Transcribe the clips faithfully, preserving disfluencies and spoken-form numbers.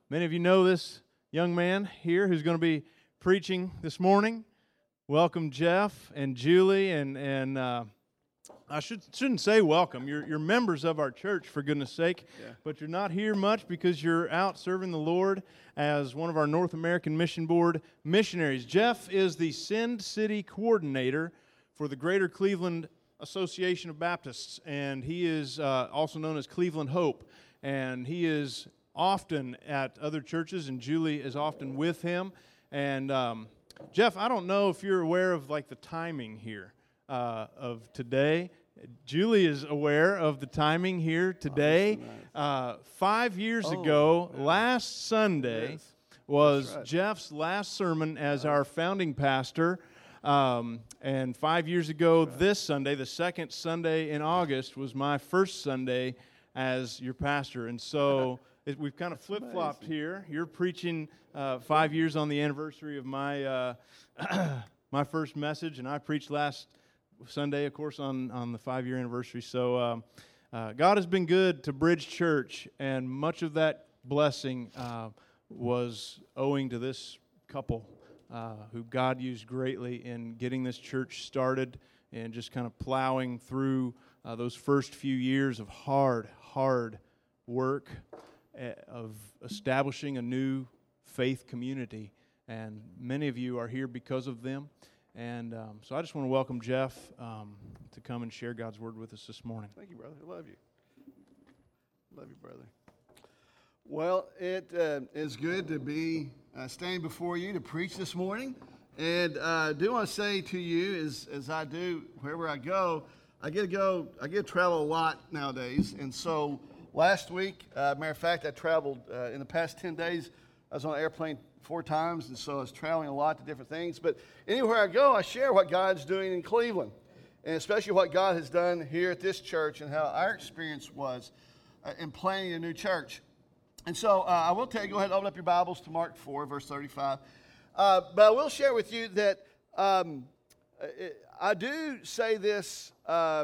Many of you know this young man here who's going to be preaching this morning. Welcome, Jeff and Julie, and and uh, I should shouldn't say welcome. You're you're members of our church, for goodness sake, Yeah. but you're not here much because you're out serving the Lord as one of our North American Mission Board missionaries. Jeff is the Send City coordinator for the Greater Cleveland Association of Baptists, and he is uh, also known as Cleveland Hope, and he is often at other churches, and Julie is often with him. And um, Jeff, I don't know if you're aware of like the timing here uh, of today. Julie is aware of the timing here today. Oh, nice. uh, five years Oh, ago, yeah. last Sunday, Yes. was That's right. Jeff's last sermon as our founding pastor. Um, and five years ago, That's right. this Sunday, the second Sunday in August, was my first Sunday as your pastor. And so it, we've kind of That's flip-flopped amazing. here. You're preaching uh, five years on the anniversary of my uh, my first message, and I preached last Sunday, of course, on, on the five-year anniversary. So um, uh, God has been good to Bridge Church, and much of that blessing uh, was owing to this couple uh, who God used greatly in getting this church started and just kind of plowing through uh, those first few years of hard, hard work uh, of establishing a new faith community. And many of you are here because of them. And um, so I just want to welcome Jeff um, to come and share God's Word with us this morning. Thank you, brother. I love you. Love you, brother. Well, it uh, is good to be uh, standing before you to preach this morning. And uh, I do want to say to you, as, as I do wherever I go, I get to go, I get to travel a lot nowadays. And so last week, uh, matter of fact, I traveled uh, in the past ten days. I was on an airplane four times, and so I was traveling a lot to different things. But anywhere I go, I share what God's doing in Cleveland, and especially what God has done here at this church and how our experience was uh, in planning a new church. And so uh, I will tell you, go ahead and open up your Bibles to Mark four, verse thirty-five. Uh, but I will share with you that um, I do say this uh,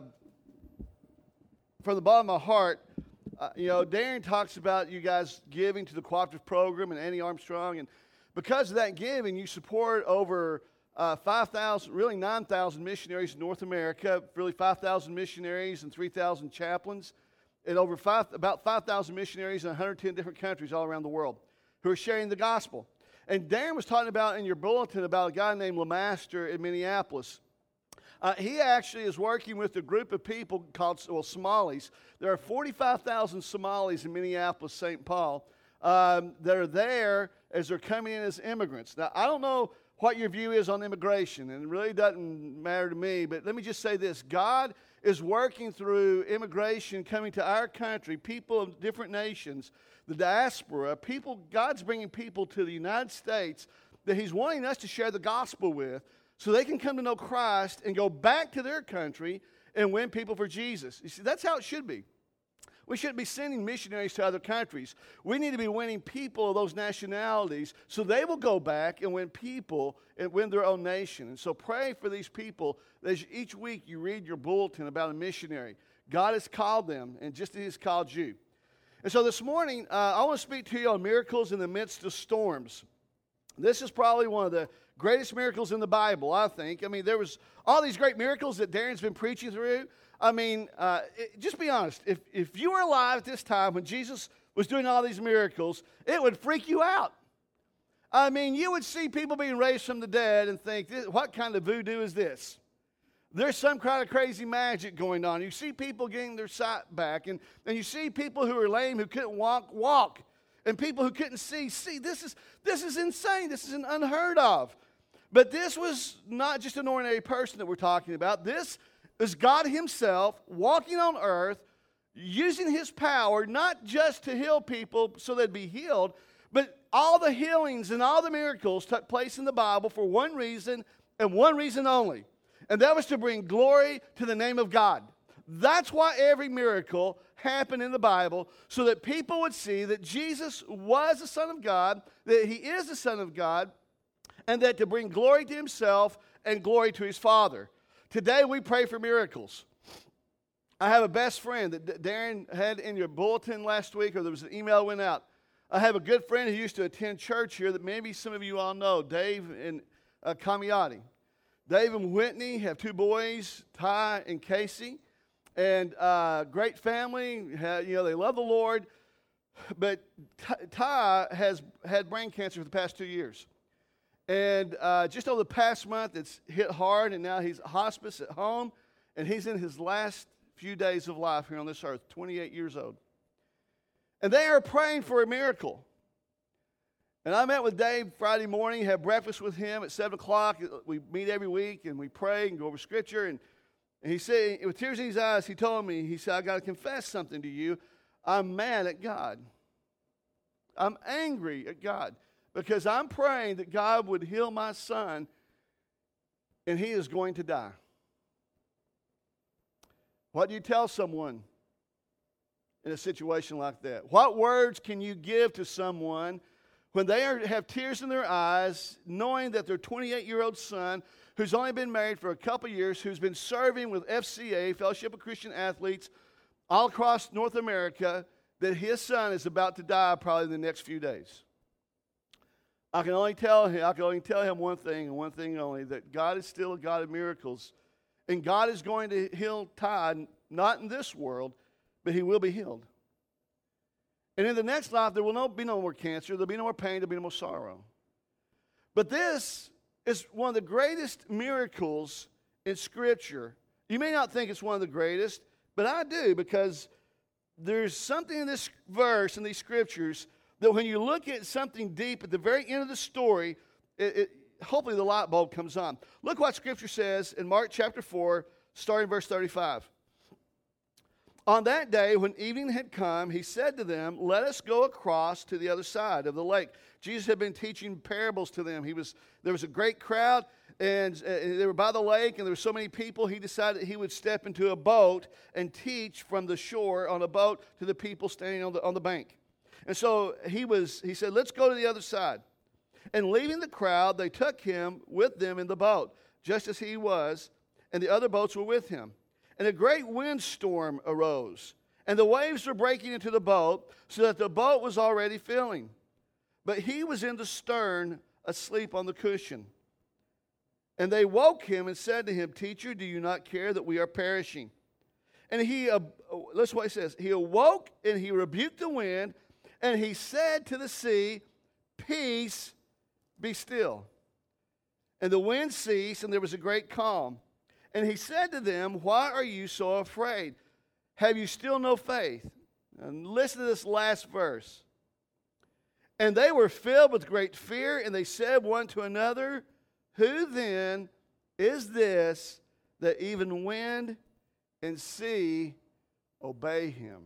from the bottom of my heart. Uh, you know, Darren talks about you guys giving to the cooperative program and Annie Armstrong, and because of that giving, you support over uh, five thousand, really nine thousand missionaries in North America, really five thousand missionaries and three thousand chaplains, and over five, about five thousand missionaries in one hundred ten different countries all around the world who are sharing the gospel. And Darren was talking about in your bulletin about a guy named Lemaster in Minneapolis. Uh, he actually is working with a group of people called, well, Somalis. There are forty-five thousand Somalis in Minneapolis, Saint Paul, um, that are there as they're coming in as immigrants. Now, I don't know what your view is on immigration, and it really doesn't matter to me, but let me just say this. God is working through immigration coming to our country, people of different nations, the diaspora, people. God's bringing people to the United States that he's wanting us to share the gospel with, so they can come to know Christ and go back to their country and win people for Jesus. You see, that's how it should be. We shouldn't be sending missionaries to other countries. We need to be winning people of those nationalities so they will go back and win people and win their own nation. And so pray for these people as each week you read your bulletin about a missionary. God has called them, and just as he has called you. And so this morning, uh, I want to speak to you on miracles in the midst of storms. This is probably one of the greatest miracles in the Bible, I think. I mean, there was all these great miracles that Darren's been preaching through. I mean, uh, it, just be honest. If, if you were alive at this time when Jesus was doing all these miracles, it would freak you out. I mean, you would see people being raised from the dead and think, what kind of voodoo is this? There's some kind of crazy magic going on. You see people getting their sight back, and, and you see people who are lame who couldn't walk, walk. And people who couldn't see, see, this is this is insane. This is an unheard of. But this was not just an ordinary person that we're talking about. This is God himself walking on earth, using his power, not just to heal people so they'd be healed, but all the healings and all the miracles took place in the Bible for one reason and one reason only. And that was to bring glory to the name of God. That's why every miracle happened in the Bible, so that people would see that Jesus was the Son of God, that he is the Son of God, and that to bring glory to himself and glory to his Father. Today we pray for miracles. I have a best friend that Darren had in your bulletin last week, or there was an email went out. I have a good friend who used to attend church here that maybe some of you all know, Dave and uh, Camiotti. Dave and Whitney have two boys, Ty and Casey, and uh, great family. You know, they love the Lord, but Ty has had brain cancer for the past two years. And uh, just over the past month, it's hit hard, and now he's hospice at home, and he's in his last few days of life here on this earth, twenty-eight years old. And they are praying for a miracle. And I met with Dave Friday morning, had breakfast with him at seven o'clock. We meet every week, and we pray and go over Scripture. And, and he said, with tears in his eyes, he told me, he said, I got to confess something to you. I'm mad at God. I'm angry at God because I'm praying that God would heal my son, and he is going to die. What do you tell someone in a situation like that? What words can you give to someone when they are, have tears in their eyes, knowing that their twenty-eight-year-old son, who's only been married for a couple years, who's been serving with F C A, Fellowship of Christian Athletes, all across North America, that his son is about to die probably in the next few days? I can only tell him, I can only tell him one thing and one thing only, that God is still a God of miracles. And God is going to heal Ty, not in this world, but he will be healed. And in the next life, there will no, be no more cancer. There will be no more pain. There will be no more sorrow. But this is one of the greatest miracles in Scripture. You may not think it's one of the greatest, but I do, because there's something in this verse, in these Scriptures, that when you look at something deep at the very end of the story, it, it, hopefully the light bulb comes on. Look what Scripture says in Mark chapter four, starting verse thirty-five. On that day, when evening had come, he said to them, let us go across to the other side of the lake. Jesus had been teaching parables to them. He was There was a great crowd, and uh, they were by the lake, and there were so many people, he decided he would step into a boat and teach from the shore on a boat to the people standing on the, on the bank. And so he was. He said, let's go to the other side. And leaving the crowd, they took him with them in the boat, just as he was, and the other boats were with him. And a great windstorm arose, and the waves were breaking into the boat, so that the boat was already filling. But he was in the stern, asleep on the cushion. And they woke him and said to him, Teacher, do you not care that we are perishing? And he, uh, listen what he says. He awoke, and he rebuked the wind, and he said to the sea, Peace, be still. And the wind ceased, and there was a great calm. And he said to them, Why are you so afraid? Have you still no faith? And listen to this last verse. And they were filled with great fear, and they said one to another, Who then is this that even wind and sea obey him?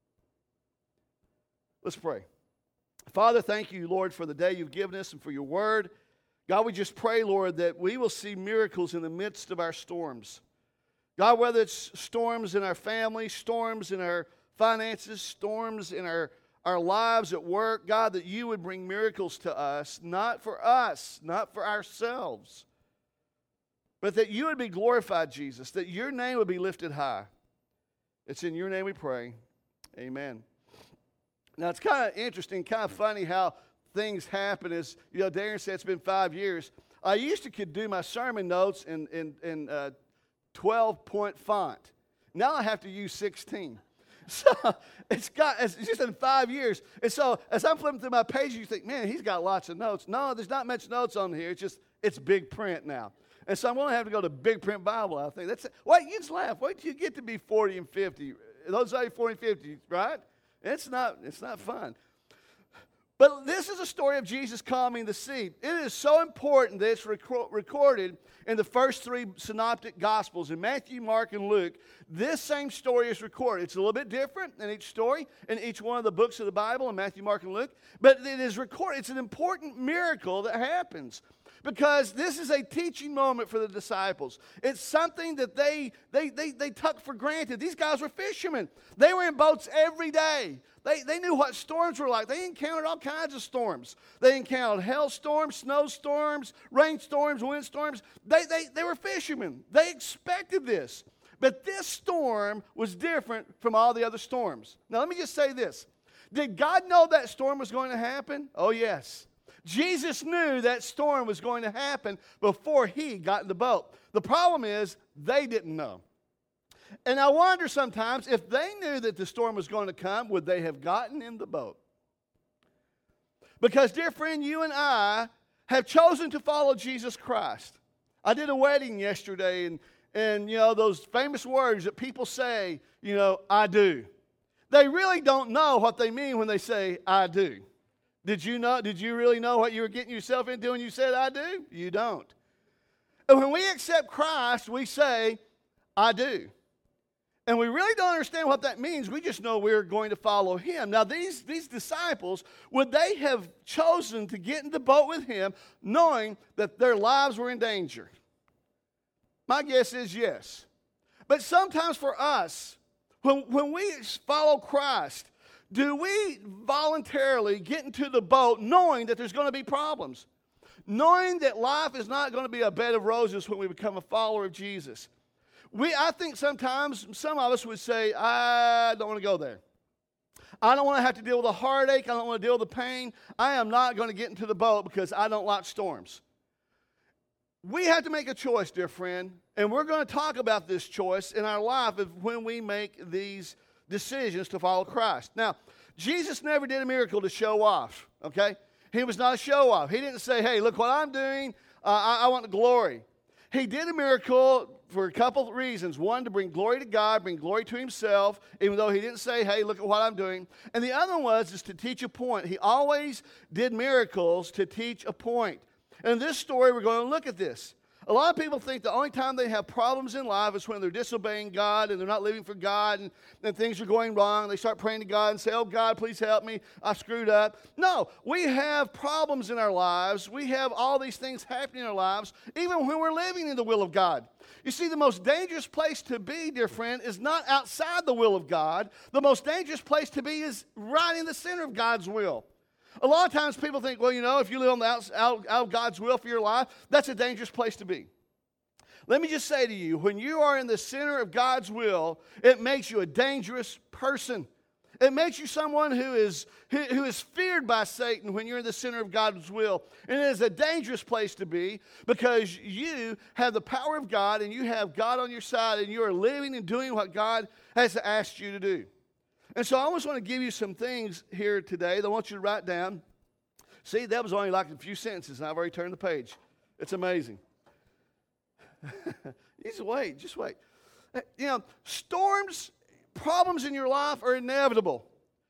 Let's pray. Father, thank you, Lord, for the day you've given us and for your word. God, we just pray, Lord, that we will see miracles in the midst of our storms. God, whether it's storms in our family, storms in our finances, storms in our, our lives at work, God, that you would bring miracles to us, not for us, not for ourselves, but that you would be glorified, Jesus, that your name would be lifted high. It's in your name we pray. Amen. Now, it's kind of interesting, kind of funny how things happen. Is, you know, Darren said it's been five years. I used to could do my sermon notes in, in, in uh, twelve-point font. Now I have to use sixteen. So it's got it's just in five years. And so as I'm flipping through my pages, you think, man, he's got lots of notes. No, there's not much notes on here. It's just, it's big print now. And so I'm going to have to go to big print Bible, I think. That's Wait, you just laugh. Wait till you get to be forty and fifty. Those are forty and fifty, right? It's not, it's not fun. But this is a story of Jesus calming the sea. It is so important that it's rec- recorded in the first three synoptic gospels, in Matthew, Mark, and Luke. This same story is recorded. It's a little bit different in each story, in each one of the books of the Bible, in Matthew, Mark, and Luke. But it is recorded. It's an important miracle that happens, because this is a teaching moment for the disciples. It's something that they, they, they, they took for granted. These guys were fishermen. They were in boats every day. They, they knew what storms were like. They encountered all kinds of storms. They encountered hailstorms, snowstorms, rainstorms, windstorms. They, they, they were fishermen. They expected this. But this storm was different from all the other storms. Now, let me just say this. Did God know that storm was going to happen? Oh, yes. Jesus knew that storm was going to happen before he got in the boat. The problem is they didn't know. And I wonder sometimes if they knew that the storm was going to come, would they have gotten in the boat? Because, dear friend, you and I have chosen to follow Jesus Christ. I did a wedding yesterday, and, and you know, those famous words that people say, you know, I do. They really don't know what they mean when they say, I do. Did you know? Did you really know what you were getting yourself into when you said, I do? You don't. And when we accept Christ, we say, I do. And we really don't understand what that means. We just know we're going to follow him. Now, these, these disciples, would they have chosen to get in the boat with him knowing that their lives were in danger? My guess is yes. But sometimes for us, when, when we follow Christ, do we voluntarily get into the boat knowing that there's going to be problems? Knowing that life is not going to be a bed of roses when we become a follower of Jesus. We, I think sometimes some of us would say, I don't want to go there. I don't want to have to deal with the heartache. I don't want to deal with the pain. I am not going to get into the boat because I don't like storms. We have to make a choice, dear friend, and we're going to talk about this choice in our life of when we make these decisions to follow Christ. Now, Jesus never did a miracle to show off, okay? He was not a show off. He didn't say, hey, look what I'm doing. Uh, I, I want the glory. He did a miracle for a couple of reasons. One, to bring glory to God, bring glory to himself, even though he didn't say, hey, look at what I'm doing. And the other one was is to teach a point. He always did miracles to teach a point. And in this story, we're going to look at this. A lot of people think the only time they have problems in life is when they're disobeying God and they're not living for God and, and things are going wrong. They start praying to God and say, oh, God, please help me. I screwed up. No, we have problems in our lives. We have all these things happening in our lives, even when we're living in the will of God. You see, the most dangerous place to be, dear friend, is not outside the will of God. The most dangerous place to be is right in the center of God's will. A lot of times people think, well, you know, if you live on the out, out, out of God's will for your life, that's a dangerous place to be. Let me just say to you, when you are in the center of God's will, it makes you a dangerous person. It makes you someone who is, who, who is feared by Satan when you're in the center of God's will. And it is a dangerous place to be because you have the power of God and you have God on your side and you are living and doing what God has asked you to do. And so I always want to give you some things here today that I want you to write down. See, that was only like a few sentences, and I've already turned the page. It's amazing. Just wait, just wait. You know, storms, problems in your life are inevitable.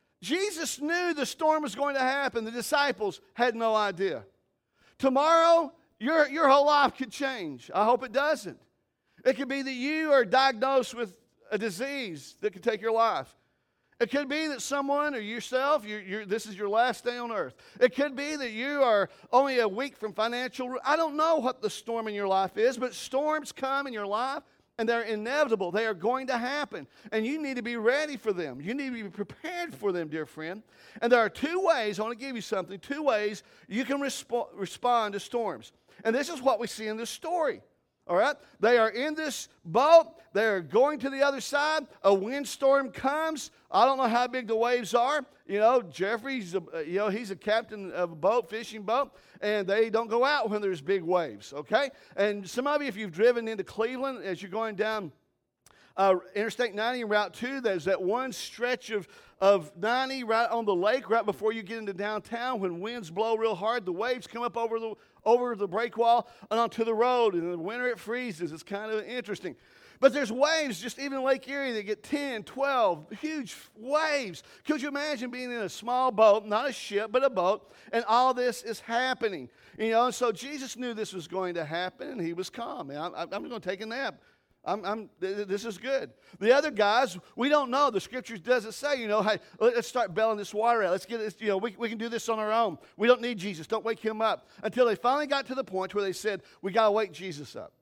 Jesus knew the storm was going to happen. The disciples had no idea. Tomorrow, your, your whole life could change. I hope it doesn't. It could be that you are diagnosed with a disease that could take your life. It could be that someone or yourself, you're, you're, this is your last day on earth. It could be that you are only a week from financial ruin. I don't know what the storm in your life is, but storms come in your life, and they're inevitable. They are going to happen, and you need to be ready for them. You need to be prepared for them, dear friend. And there are two ways, I want to give you something, two ways you can respo- respond to storms. And this is what we see in this story. All right? They are in this boat. They are going to the other side. A windstorm comes. I don't know how big the waves are. You know, Jeffrey's, a, you know, he's a captain of a boat, fishing boat, and they don't go out when there's big waves, okay? And some of you, if you've driven into Cleveland as you're going down uh, Interstate ninety and Route two, there's that one stretch of, of ninety right on the lake right before you get into downtown. When winds blow real hard, the waves come up over the over the break wall and onto the road. And in the winter it freezes. It's kind of interesting. But there's waves just even in Lake Erie that get ten, twelve, huge waves. Could you imagine being in a small boat, not a ship, but a boat, and all this is happening? You know, and so Jesus knew this was going to happen, and he was calm. I'm, I'm going to take a nap. I'm, I'm, this is good. The other guys, we don't know. The scriptures doesn't say, you know, hey, let's start bailing this water out. Let's get this, you know, we, we can do this on our own. We don't need Jesus. Don't wake him up. Until they finally got to the point where they said, we got to wake Jesus up.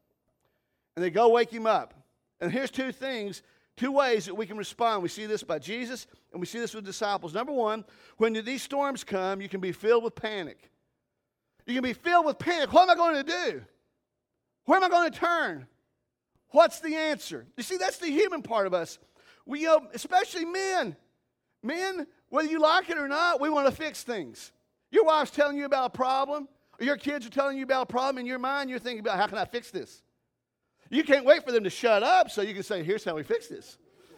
And they go wake him up. And here's two things, two ways that we can respond. We see this by Jesus, and we see this with disciples. Number one, when these storms come, you can be filled with panic. You can be filled with panic. What am I going to do? Where am I going to turn? What's the answer? You see, that's the human part of us. We, uh, especially men. Men, Whether you like it or not, we want to fix things. Your wife's telling you about a problem, or your kids are telling you about a problem. In your mind, you're thinking about, how can I fix this? You can't wait for them to shut up so you can say, here's how we fix this.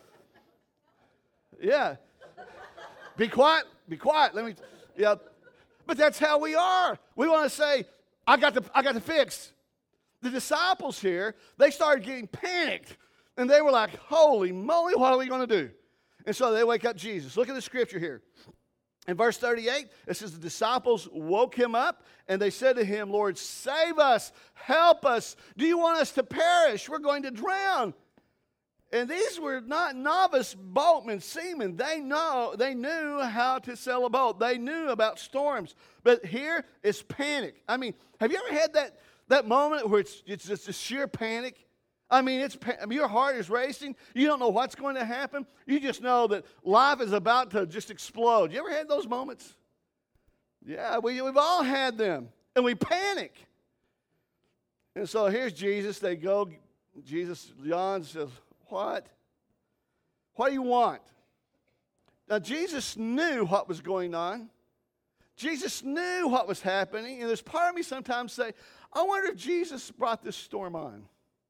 Yeah. Be quiet. Be quiet. Let me, yeah. But that's how we are. We want to say, I got the, I got the fix. The disciples here, they started getting panicked. And they were like, holy moly, what are we going to do? And so they wake up Jesus. Look at the scripture here. In verse thirty-eight, it says, the disciples woke him up, and they said to him, Lord, save us, help us. Do you want us to perish? We're going to drown. And these were not novice boatmen, seamen. They know, they knew how to sail a boat. They knew about storms. But here it's panic. I mean, have you ever had that, that moment where it's, it's just a sheer panic? I mean, it's I mean, your heart is racing. You don't know what's going to happen. You just know that life is about to just explode. You ever had those moments? Yeah, we, we've all had them. And we panic. And so here's Jesus. They go, Jesus, John says, what? What do you want? Now, Jesus knew what was going on. Jesus knew what was happening. And there's part of me sometimes say, I wonder if Jesus brought this storm on.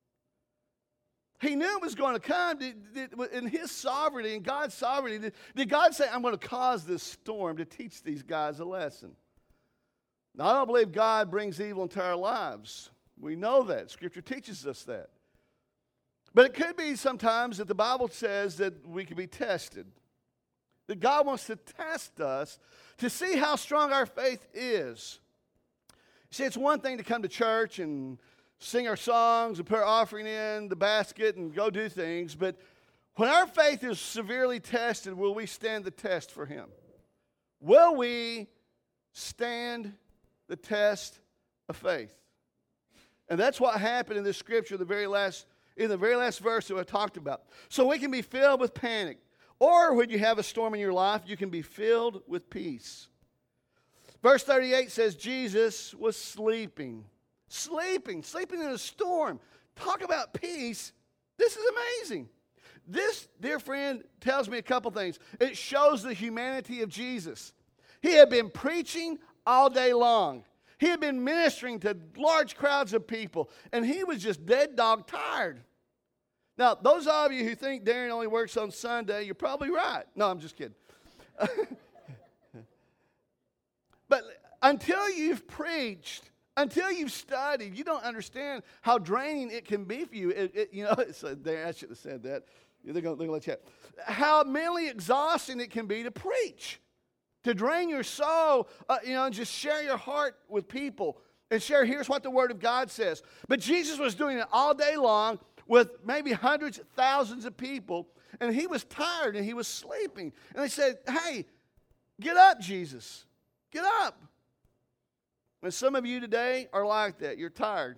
He knew it was going to come. Did, did, in his sovereignty, in God's sovereignty, did, did God say, I'm going to cause this storm to teach these guys a lesson? Now, I don't believe God brings evil into our lives. We know that. Scripture teaches us that. But it could be sometimes that the Bible says that we can be tested. That God wants to test us to see how strong our faith is. See, it's one thing to come to church and sing our songs and put our offering in the basket and go do things. But when our faith is severely tested, will we stand the test for Him? Will we stand the test of faith? And that's what happened in this scripture, the very last, in the very last verse that I talked about. So we can be filled with panic. Or when you have a storm in your life, you can be filled with peace. Verse thirty-eight says, Jesus was sleeping. Sleeping, sleeping in a storm. Talk about peace. This is amazing. This, dear friend, tells me a couple things. It shows the humanity of Jesus. He had been preaching all day long. He had been ministering to large crowds of people, and he was just dead dog tired. Now, those of you who think Darren only works on Sunday, you're probably right. No, I'm just kidding. But until you've preached, until you've studied, you don't understand how draining it can be for you. It, it, you know, it's, uh, I should have said that. They're going to let you have. How mentally exhausting it can be to preach, to drain your soul, uh, you know, and just share your heart with people and share, here's what the Word of God says. But Jesus was doing it all day long with maybe hundreds, thousands of people, and he was tired and he was sleeping. And they said, hey, get up, Jesus. Get up. And some of you today are like that. You're tired.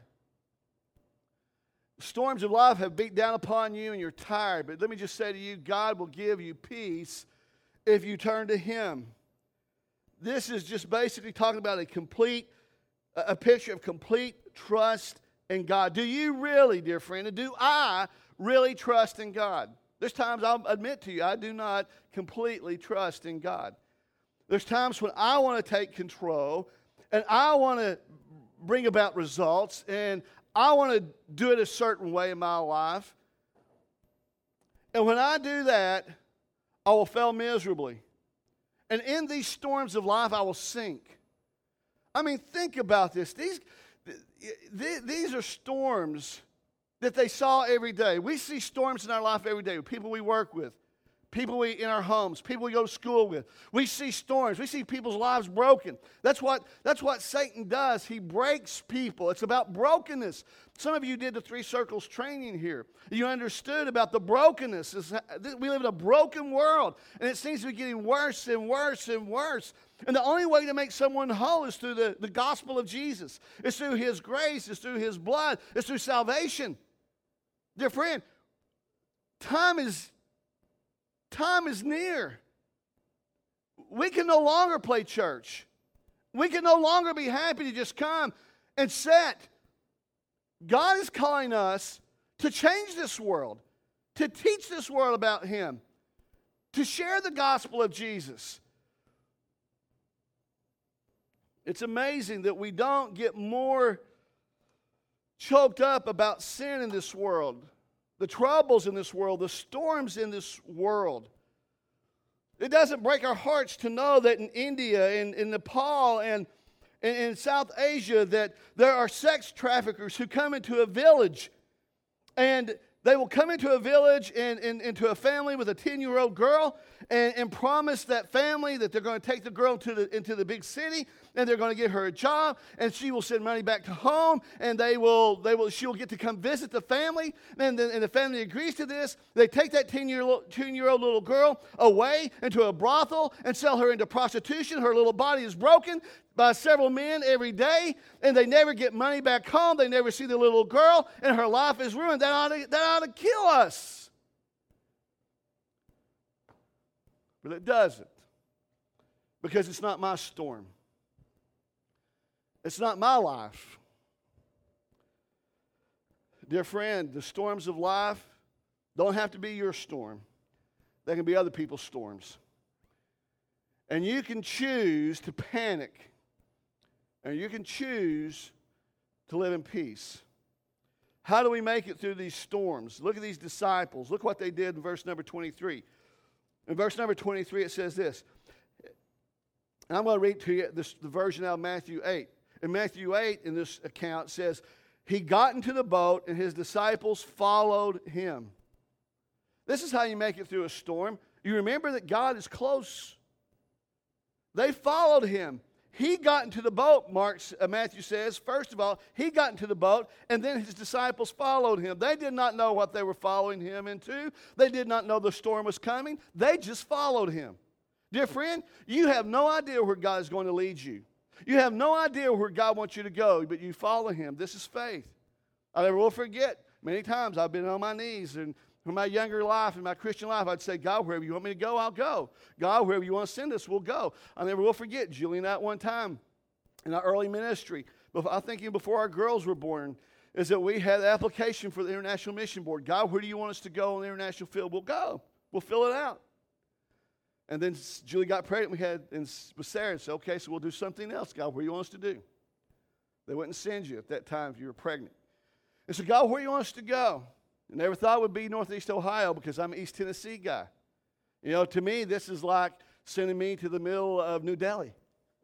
The storms of life have beat down upon you and you're tired. But let me just say to you, God will give you peace if you turn to Him. This is just basically talking about a complete, a picture of complete trust in God. Do you really, dear friend, and do I really trust in God? There's times I'll admit to you, I do not completely trust in God. There's times when I want to take control and I want to bring about results, and I want to do it a certain way in my life. And when I do that, I will fail miserably. And in these storms of life, I will sink. I mean, think about this. These, these are storms that they saw every day. We see storms in our life every day with people we work with, people we in our homes, people we go to school with. We see storms. We see people's lives broken. That's what, that's what Satan does. He breaks people. It's about brokenness. Some of you did the Three Circles training here. You understood about the brokenness. We live in a broken world, and it seems to be getting worse and worse and worse. And the only way to make someone whole is through the, the gospel of Jesus. It's through His grace. It's through His blood. It's through salvation. Dear friend, time is Time is near. We can no longer play church. We can no longer be happy to just come and sit. God is calling us to change this world, to teach this world about Him. to share the gospel of Jesus. It's amazing that we don't get more choked up about sin in this world, the troubles in this world, the storms in this world. It doesn't break our hearts to know that in India, in, in Nepal, and in, in South Asia, that there are sex traffickers who come into a village, and they will come into a village and, and into a family with a ten-year-old girl and, and promise that family that they're going to take the girl to the, into the big city, and they're going to get her a job, and she will send money back to home, and they will, they will, she will get to come visit the family, and, the, and the family agrees to this. They take that ten-year-old little girl away into a brothel and sell her into prostitution. Her little body is broken by several men every day, and they never get money back home. They never see the little girl, and her life is ruined. That ought to, that ought to kill us. But it doesn't, because it's not my storm. It's not my life. Dear friend, the storms of life don't have to be your storm. They can be other people's storms. And you can choose to panic, and you can choose to live in peace. How do we make it through these storms? Look at these disciples. Look what they did in verse number twenty-three. In verse number twenty-three, it says this. And I'm going to read to you this, the version out of Matthew eight. In Matthew eight, in this account, it says, he got into the boat and his disciples followed him. This is how you make it through a storm. You remember that God is close. They followed him. He got into the boat, Mark, uh, Matthew says. First of all, he got into the boat, and then his disciples followed him. They did not know what they were following him into. They did not know the storm was coming. They just followed him. Dear friend, you have no idea where God is going to lead you. You have no idea where God wants you to go, but you follow him. This is faith. I never will forget, many times I've been on my knees, and in my younger life, in my Christian life, I'd say, God, wherever you want me to go, I'll go. God, wherever you want to send us, we'll go. I never will forget Julie and I at one time in our early ministry, I think even before our girls were born, is that we had an application for the International Mission Board. God, where do you want us to go on the international field? We'll go. We'll fill it out. And then Julie got pregnant. We had, and with Sarah, and said, okay, so we'll do something else. God, what do you want us to do? They wouldn't send you at that time if you were pregnant. And so, God, where do you want us to go? I never thought it would be Northeast Ohio because I'm an East Tennessee guy. You know, to me, this is like sending me to the middle of New Delhi.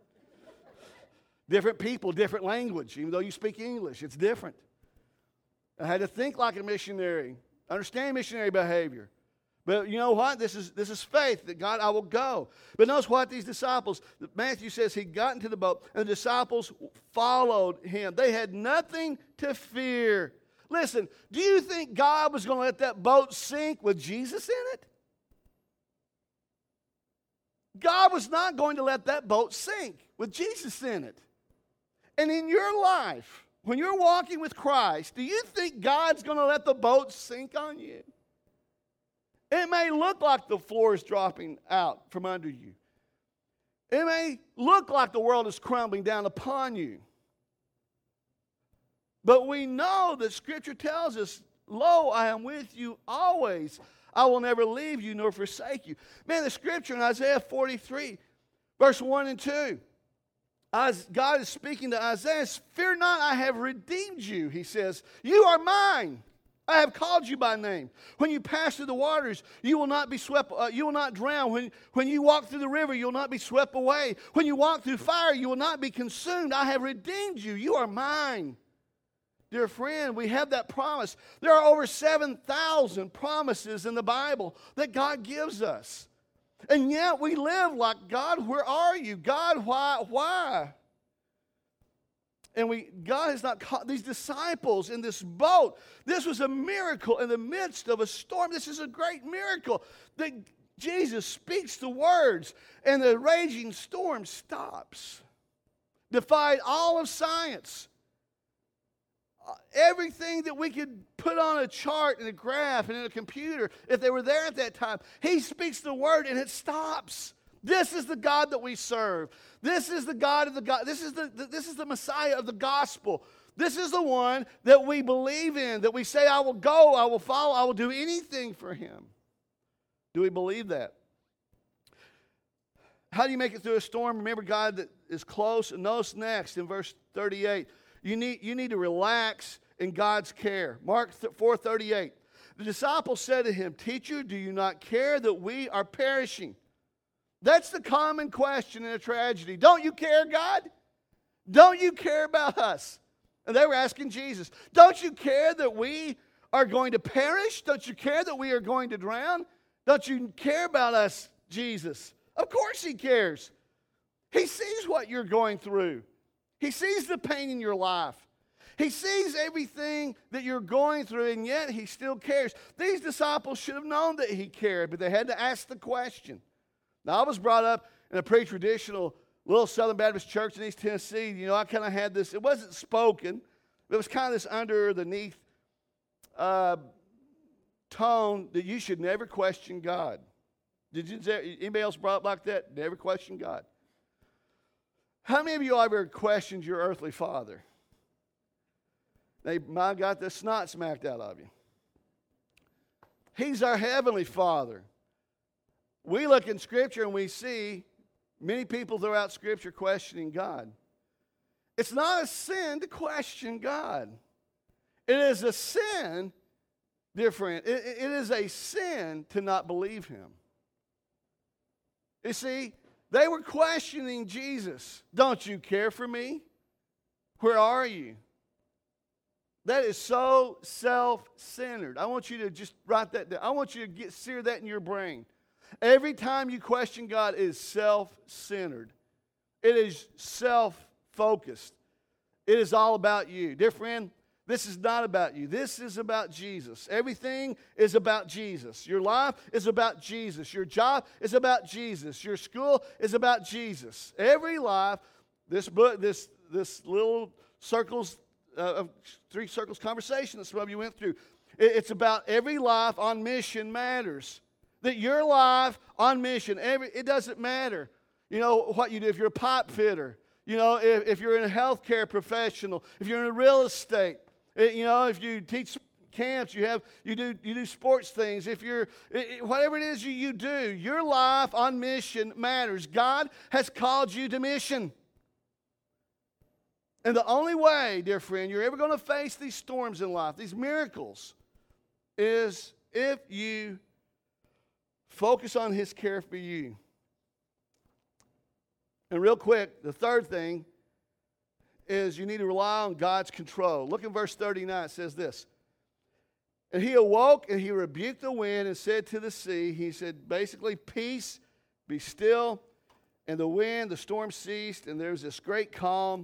Different people, different language. Even though you speak English, it's different. I had to think like a missionary, understand missionary behavior. But you know what? This is this is faith that God, I will go. But notice what these disciples, Matthew says he got into the boat and the disciples followed him. They had nothing to fear. Listen, do you think God was going to let that boat sink with Jesus in it? God was not going to let that boat sink with Jesus in it. And in your life, when you're walking with Christ, do you think God's going to let the boat sink on you? It may look like the floor is dropping out from under you. It may look like the world is crumbling down upon you. But we know that Scripture tells us, lo, I am with you always. I will never leave you nor forsake you. Man, the Scripture in Isaiah forty-three, verse one and two. As God is speaking to Isaiah, fear not, I have redeemed you, he says. You are mine. I have called you by name. When you pass through the waters, you will not be swept, uh, you will not drown. When, when you walk through the river, you will not be swept away. When you walk through fire, you will not be consumed. I have redeemed you. You are mine. Dear friend, we have that promise. There are over seven thousand promises in the Bible that God gives us. And yet we live like, God, where are you? God, why? Why? And we, God has not caught these disciples in this boat. This was a miracle in the midst of a storm. This is a great miracle that Jesus speaks the words and the raging storm stops. Defied all of science. Everything that we could put on a chart and a graph and in a computer, if they were there at that time, he speaks the word and it stops. This is the God that we serve. This is the God of the God. This is the, the this is the Messiah of the gospel. This is the one that we believe in, that we say, I will go, I will follow, I will do anything for him. Do we believe that? How do you make it through a storm? Remember God that is close. And notice next in verse thirty-eight, you need, you need to relax in God's care. Mark four thirty-eight. The disciples said to him, Teacher, do you not care that we are perishing? That's the common question in a tragedy. Don't you care, God? Don't you care about us? And they were asking Jesus, don't you care that we are going to perish? Don't you care that we are going to drown? Don't you care about us, Jesus? Of course he cares. He sees what you're going through. He sees the pain in your life. He sees everything that you're going through, and yet he still cares. These disciples should have known that he cared, but they had to ask the question. Now, I was brought up in a pretty traditional little Southern Baptist church in East Tennessee. You know, I kind of had this, it wasn't spoken, but it was kind of this underneath uh, tone that you should never question God. Did you, anybody else brought up like that? Never question God. How many of you ever questioned your earthly father? They might have got the snot smacked out of you. He's our heavenly Father. We look in Scripture and we see many people throughout Scripture questioning God. It's not a sin to question God. It is a sin, different. It, it is a sin to not believe Him. You see, they were questioning Jesus. Don't you care for me? Where are you? That is so self-centered. I want you to just write that down. I want you to get sear that in your brain. Every time you question God, it is self-centered. It is self-focused. It is all about you. Dear friend, this is not about you. This is about Jesus. Everything is about Jesus. Your life is about Jesus. Your job is about Jesus. Your school is about Jesus. Every life, this book, this, this little circles, uh, of three circles conversation that some of you went through, it, it's about every life on mission matters. That your life on mission, every it doesn't matter, you know, what you do. If you're a pipe fitter, you know, if, if you're in a healthcare professional, if you're in real estate, it, you know, if you teach camps, you have you do you do sports things. If you're it, whatever it is you, you do, your life on mission matters. God has called you to mission. And the only way, dear friend, you're ever going to face these storms in life, these miracles, is if you focus on His care for you. And real quick, the third thing is you need to rely on God's control. Look in verse thirty-nine. It says this. And he awoke and he rebuked the wind and said to the sea, he said basically, peace, be still. And the wind, the storm ceased, and there was this great calm.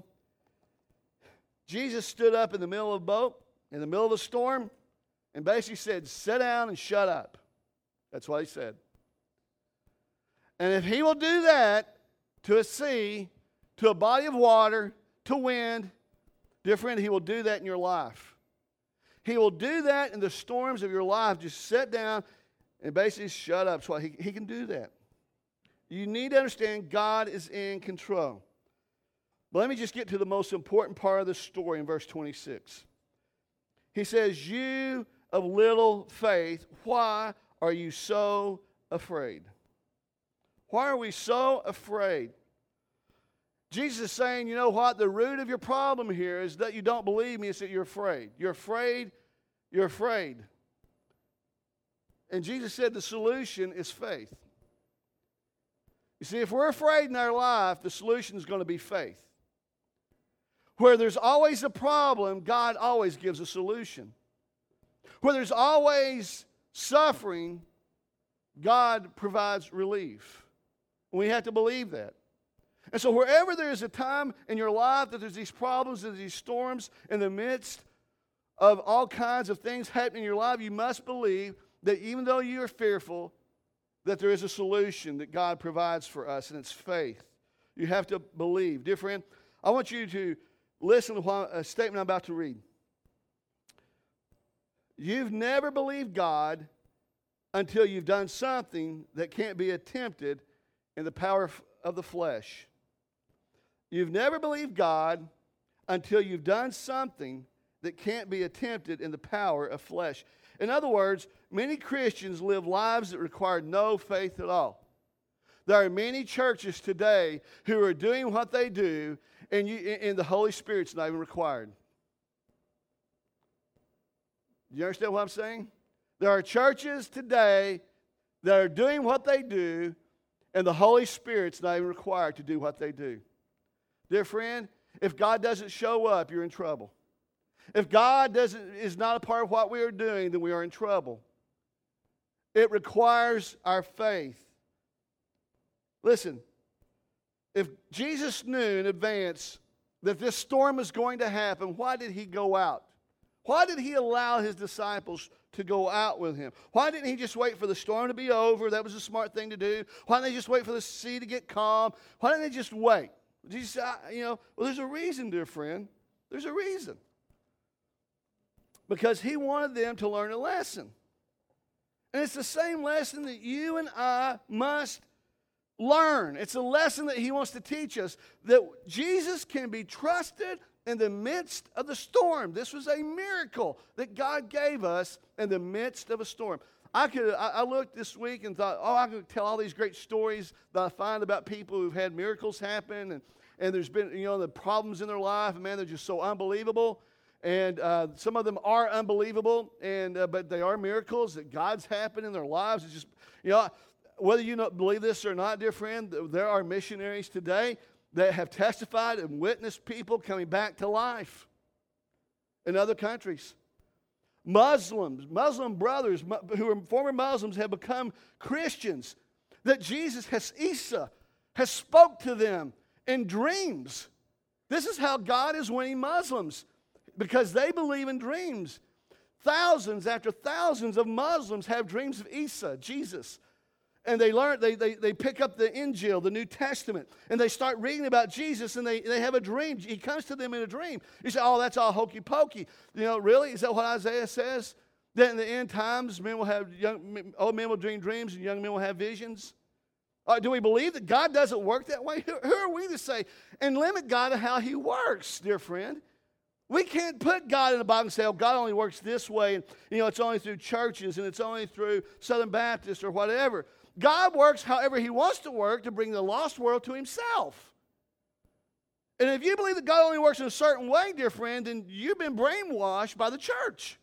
Jesus stood up in the middle of a boat, in the middle of a storm, and basically said, sit down and shut up. That's what he said. And if he will do that to a sea, to a body of water, to wind, dear friend, he will do that in your life. He will do that in the storms of your life. Just sit down and basically shut up. So he, he can do that. You need to understand God is in control. But let me just get to the most important part of the story in verse twenty-six. He says, you of little faith, why are you so afraid? Why are we so afraid? Jesus is saying, you know what? The root of your problem here is that you don't believe me. It's that you're afraid. You're afraid. You're afraid. And Jesus said the solution is faith. You see, if we're afraid in our life, the solution is going to be faith. Where there's always a problem, God always gives a solution. Where there's always suffering, God provides relief. We have to believe that. And so wherever there is a time in your life that there's these problems and these storms in the midst of all kinds of things happening in your life, you must believe that even though you are fearful, that there is a solution that God provides for us, and it's faith. You have to believe. Dear friend, I want you to listen to a statement I'm about to read. You've never believed God until you've done something that can't be attempted in the power of the flesh. You've never believed God until you've done something that can't be attempted in the power of flesh. In other words, many Christians live lives that require no faith at all. There are many churches today who are doing what they do, and, you, and the Holy Spirit's not even required. Do you understand what I'm saying? There are churches today that are doing what they do, and the Holy Spirit's not even required to do what they do. Dear friend, if God doesn't show up, you're in trouble. If God doesn't is not a part of what we are doing, then we are in trouble. It requires our faith. Listen, if Jesus knew in advance that this storm was going to happen, why did he go out? Why did he allow his disciples to go out with him? Why didn't he just wait for the storm to be over? That was a smart thing to do. Why didn't they just wait for the sea to get calm? Why didn't they just wait? Jesus, you know, well, there's a reason, dear friend. There's a reason. Because he wanted them to learn a lesson. And it's the same lesson that you and I must learn. It's a lesson that he wants to teach us, that Jesus can be trusted in the midst of the storm. This was a miracle that God gave us in the midst of a storm. I could I, I looked this week and thought, oh, I could tell all these great stories that I find about people who've had miracles happen, and, and there's been, you know, the problems in their life, and man, they're just so unbelievable. And uh, some of them are unbelievable, and uh, but they are miracles that God's happened in their lives. It's just, you know, whether you don't believe this or not, dear friend, there are missionaries today that have testified and witnessed people coming back to life in other countries. Muslims, Muslim brothers who are former Muslims have become Christians. That Jesus has, Isa, has spoke to them in dreams. This is how God is winning Muslims, because they believe in dreams. Thousands after thousands of Muslims have dreams of Isa, Jesus. And they learn, they, they, they pick up the Injil, the New Testament, and they start reading about Jesus, and they, they have a dream. He comes to them in a dream. You say, oh, that's all hokey pokey. You know, really? Is that what Isaiah says? That in the end times, men will have young, old men will dream dreams, and young men will have visions? Uh, do we believe that God doesn't work that way? Who, who are we to say and limit God to how he works, dear friend? We can't put God in the Bible and say, oh, God only works this way, and, you know, it's only through churches, and it's only through Southern Baptist or whatever. God works however he wants to work to bring the lost world to himself. And if you believe that God only works in a certain way, dear friend, then you've been brainwashed by the church.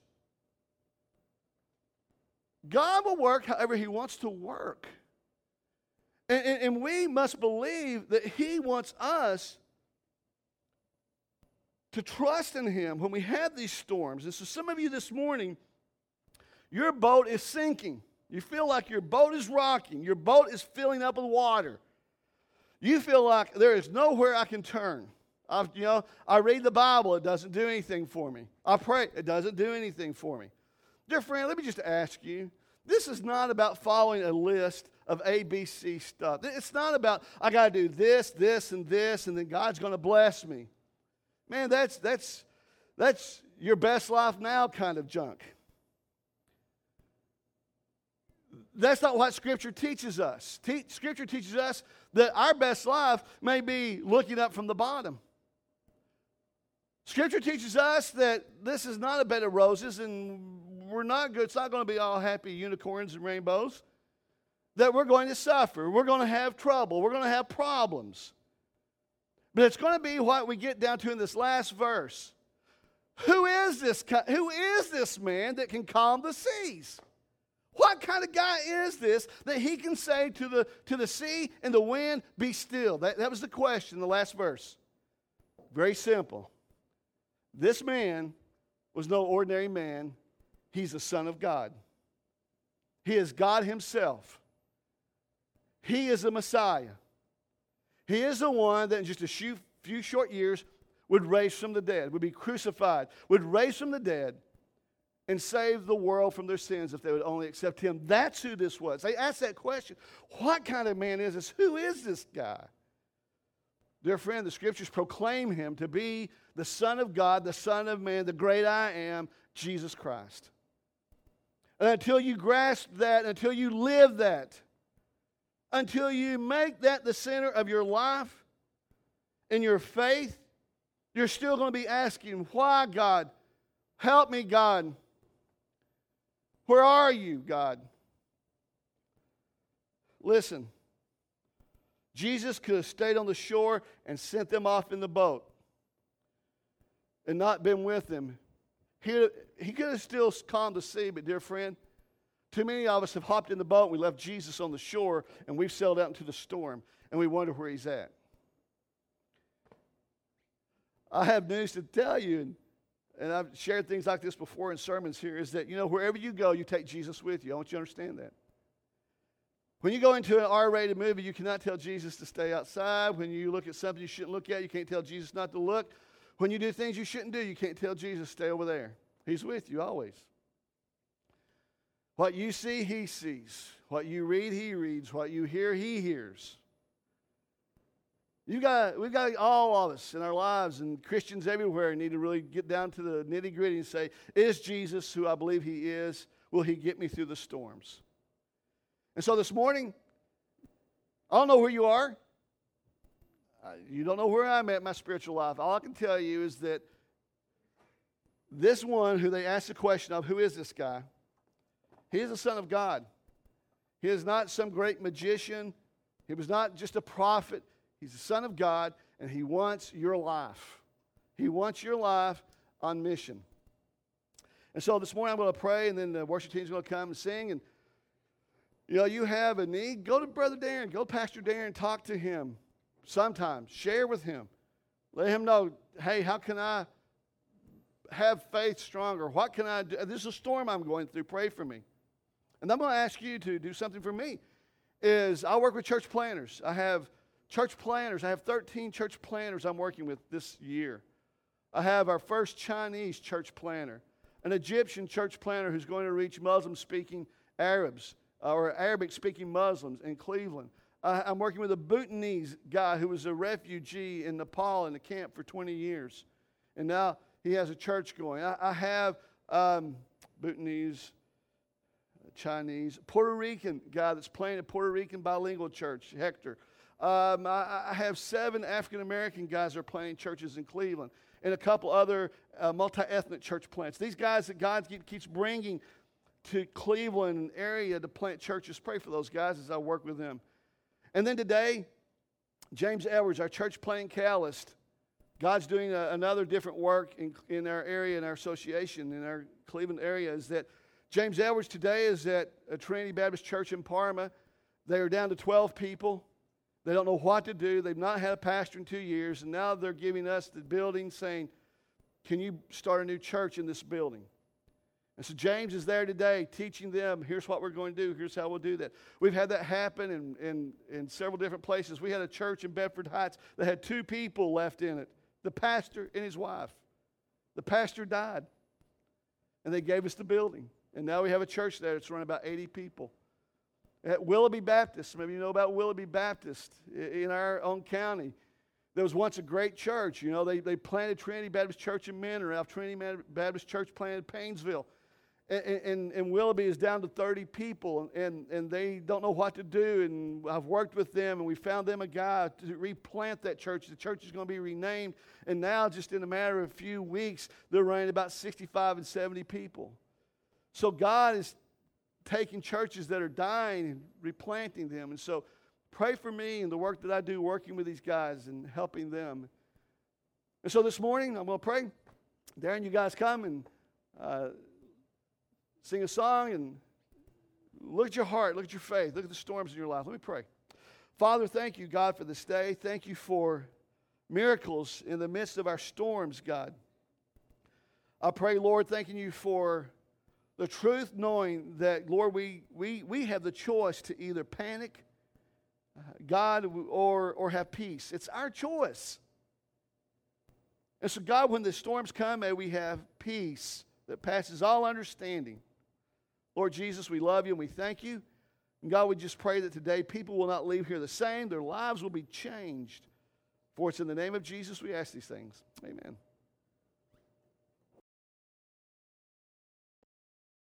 God will work however he wants to work. And, and, and we must believe that he wants us to trust in him when we have these storms. And so some of you this morning, your boat is sinking. You feel like your boat is rocking. Your boat is filling up with water. You feel like there is nowhere I can turn. I, you know, I read the Bible. It doesn't do anything for me. I pray. It doesn't do anything for me. Dear friend, let me just ask you. This is not about following a list of A, B, C stuff. It's not about, I got to do this, this, and this, and then God's going to bless me. Man, that's, that's, that's your best life now kind of junk. That's not what Scripture teaches us. Te- Scripture teaches us that our best life may be looking up from the bottom. Scripture teaches us that this is not a bed of roses, and we're not good. It's not going to be all happy unicorns and rainbows. That we're going to suffer. We're going to have trouble. We're going to have problems. But it's going to be what we get down to in this last verse. Who is this? Who is this man that can calm the seas? What kind of guy is this that he can say to the, to the sea and the wind, be still? That, that was the question in the last verse. Very simple. This man was no ordinary man. He's the Son of God. He is God himself. He is the Messiah. He is the one that in just a few, few short years would raise from the dead, would be crucified, would raise from the dead, and save the world from their sins if they would only accept him. That's who this was. They asked that question. What kind of man is this? Who is this guy? Dear friend, the Scriptures proclaim him to be the Son of God, the Son of Man, the great I am, Jesus Christ. And until you grasp that, until you live that, until you make that the center of your life and your faith, you're still going to be asking, why, God? Help me, God. Where are you, God? Listen, Jesus could have stayed on the shore and sent them off in the boat and not been with them. He, he could have still calmed the sea, but dear friend, too many of us have hopped in the boat and we left Jesus on the shore and we've sailed out into the storm and we wonder where he's at. I have news to tell you, and, and I've shared things like this before in sermons here, is that, you know, wherever you go, you take Jesus with you. I want you to understand that. When you go into an R-rated movie, you cannot tell Jesus to stay outside. When you look at something you shouldn't look at, you can't tell Jesus not to look. When you do things you shouldn't do, you can't tell Jesus stay over there. He's with you always. What you see, he sees. What you read, he reads. What you hear, he hears. You got, we've got all of us in our lives, and Christians everywhere need to really get down to the nitty-gritty and say, is Jesus who I believe he is? Will he get me through the storms? And so this morning, I don't know where you are. Uh, you don't know where I'm at in my spiritual life. All I can tell you is that this one who they asked the question of, who is this guy? He is the Son of God. He is not some great magician. He was not just a prophet. He's the Son of God, and he wants your life. He wants your life on mission. And so this morning I'm going to pray, and then the worship team's going to come and sing. And, you know, you have a need, go to Brother Darren, go to Pastor Darren, talk to him sometimes. Share with him. Let him know, hey, how can I have faith stronger? What can I do? This is a storm I'm going through. Pray for me. And I'm going to ask you to do something for me. Is I work with church planners. I have church planners. I have thirteen church planners I'm working with this year. I have our first Chinese church planner, an Egyptian church planner who's going to reach Muslim-speaking Arabs uh, or Arabic-speaking Muslims in Cleveland. Uh, I'm working with a Bhutanese guy who was a refugee in Nepal in a camp for twenty years. And now he has a church going. I, I have um, Bhutanese, Chinese, Puerto Rican guy that's playing a Puerto Rican bilingual church, Hector. Um, I, I have seven African-American guys that are planting churches in Cleveland and a couple other uh, multi-ethnic church plants. These guys that God keep, keeps bringing to Cleveland area to plant churches, pray for those guys as I work with them. And then today, James Edwards, our church planting catalyst, God's doing a, another different work in, in our area, in our association, in our Cleveland area, is that James Edwards today is at a Trinity Baptist Church in Parma. They are down to twelve people. They don't know what to do. They've not had a pastor in two years, and now they're giving us the building saying, can you start a new church in this building? And so James is there today teaching them, here's what we're going to do, here's how we'll do that. We've had that happen in, in, in several different places. We had a church in Bedford Heights that had two people left in it, the pastor and his wife. The pastor died, and they gave us the building. And now we have a church there that's run about eighty people. At Willoughby Baptist, maybe you know about Willoughby Baptist in our own county. There was once a great church. You know, they, they planted Trinity Baptist Church in Mineral, Trinity Baptist Church planted Paynesville. And, and, and Willoughby is down to thirty people, and, and they don't know what to do. And I've worked with them, and we found them a guy to replant that church. The church is going to be renamed. And now, just in a matter of a few weeks, they're running about sixty-five and seventy people. So God is taking churches that are dying and replanting them. And so pray for me and the work that I do working with these guys and helping them. And so this morning, I'm going to pray. Darren, you guys come and uh, sing a song and look at your heart, look at your faith, look at the storms in your life. Let me pray. Father, thank you, God, for this day. Thank you for miracles in the midst of our storms, God. I pray, Lord, thanking you for the truth, knowing that, Lord, we, we, we have the choice to either panic, uh, God, or, or have peace. It's our choice. And so, God, when the storms come, may we have peace that passes all understanding. Lord Jesus, we love you and we thank you. And God, we just pray that today people will not leave here the same. Their lives will be changed. For it's in the name of Jesus we ask these things. Amen.